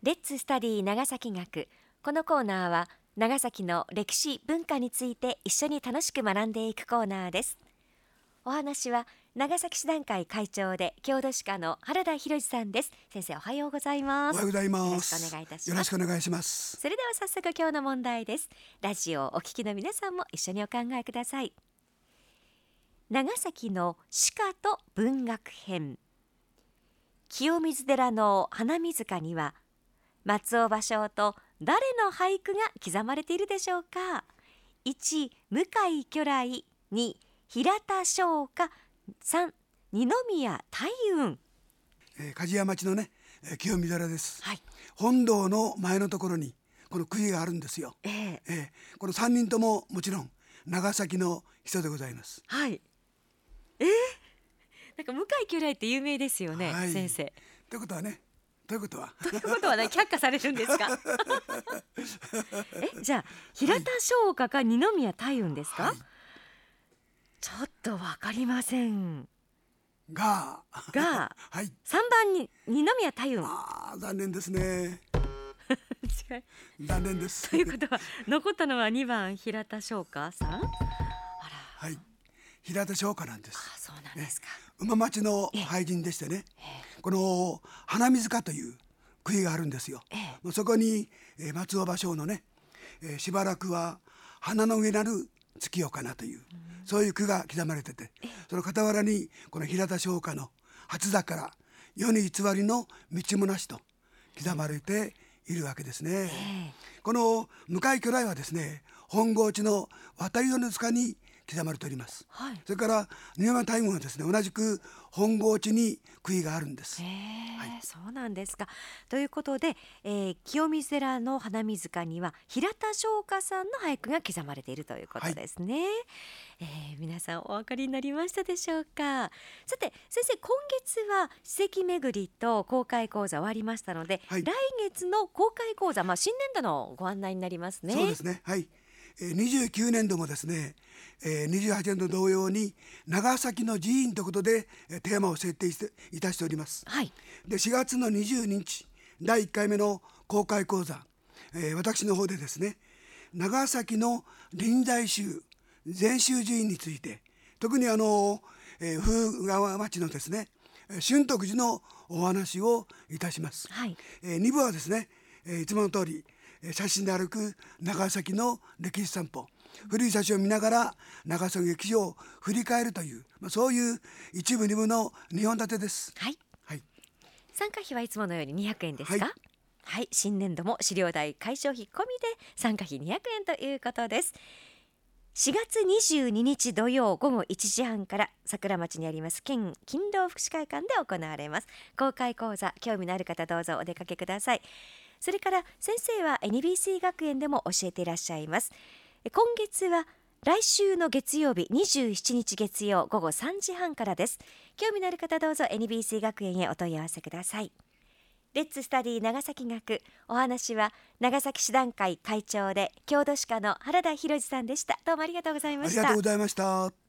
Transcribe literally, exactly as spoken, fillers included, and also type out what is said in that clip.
レッツスタディ長崎学。このコーナーは長崎の歴史文化について一緒に楽しく学んでいくコーナーです。お話は長崎市団会会長で郷土史家の原田博さんです。先生、おはようございます。 おはようございます。 よろしくお願いいたします。 よろしくお願いします。 それでは早速今日の問題です。ラジオをお聞きの皆さんも一緒にお考えください。長崎の詩歌と文学編。清水寺の花水塚には松尾芭蕉と誰の俳句が刻まれているでしょうか。いち向井巨来、に平田翔歌、さん二宮大雲。 えー、梶屋町のね、えー、清水寺です、 はい、 本堂の前のところにこの杭があるんですよ、 えーえー、このさんにんとももちろん長崎の人でございます。 はい、えー、なんか向井巨来って有名ですよね、はい、先生。 ということはねということはということはね、却下されるんですかえ、じゃあ平田翔歌か二宮大雲ですか、はい、ちょっとわかりませんがが、 はい、 さんばんに二宮大雲。 あー、残念ですね残念ですということは残ったのはにばん平田翔歌さん。あら、 はい、平田翔歌なんです。 あ、そうなんですか。 ね、馬町の俳人でしてね、この花水塚という杭があるんですよ。そこに松尾芭蕉のね、しばらくは花の上なる月夜かなという、うん、そういう句が刻まれてて、その傍らにこの平田翔歌の初桜世に偽りの道もなしと刻まれているわけですね。この向井巨来はですね、本郷地の渡りの塚に刻まれております、はい、それから二宮大雲はですね、同じく本郷地に杭があるんです。 へー、はい、そうなんですか。ということで、えー、清水寺の花水塚には平田翔歌さんの俳句が刻まれているということですね、はい、えー、皆さんお分かりになりましたでしょうか。さて先生、今月は史跡巡りと公開講座終わりましたので、はい、来月の公開講座、まあ、新年度のご案内になりますね。 そうですね、はい、にじゅうきゅうねんどもですね、にじゅうはちねんど同様に長崎の寺院ということでテーマを設定していたしております、はい、でしがつのにじゅうににちだいいっかいめの公開講座、えー、私の方でですね、長崎の臨済宗禅宗寺院について、特にあの、えー、風川町のですね春徳寺のお話をいたします、はい、えー、にぶはですね、えー、いつもの通り写真で歩く長崎の歴史散歩、古い写真を見ながら長崎歴史を振り返るという、まあ、そういう一部二部のにほん立てです、 はいはい、 参加費はいつものようににひゃくえんですか。はい、はい、新年度も資料代解消費込みで参加費にひゃくえんということです。しがつにじゅうににち土曜午後いちじはんから桜町にあります県勤労福祉会館で行われます公開講座。興味のある方どうぞお出かけください。それから先生は エヌビーシー 学園でも教えていらっしゃいます。今月は来週の月曜日にじゅうしちにち月曜午後さんじはんからです。興味のある方どうぞ エヌビーシー 学園へお問い合わせください。レッツスタディ長崎学。お話は長崎市団会会長で郷土史家の原田博さんでした。どうもありがとうございました。 ありがとうございました。